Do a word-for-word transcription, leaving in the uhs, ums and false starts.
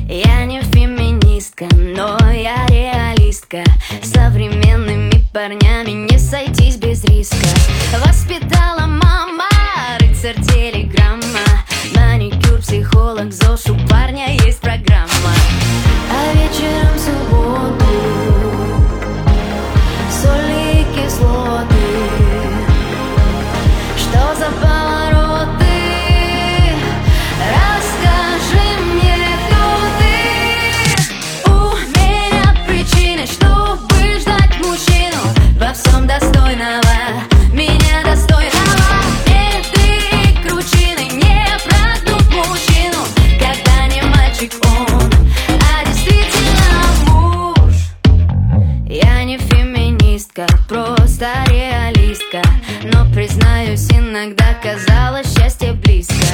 Я не феминистка, но я реалистка. С современными парнями не сойтись без риска. Воспитала мама, рыцарь телеграмма. Маникюр, психолог, ЗОЖ, у парня есть программа. А вечером в субботу соли и кислоты. Что за повороты? Расскажи мне, кто ты. У меня причины, чтобы ждать мужчину во всем достойного, меня достойного. Меды и кручины не прогнут мужчину, когда не мальчик он, а действительно муж. Я не феминистка, просто реалистка, но, признаюсь, иногда казалось счастье близко.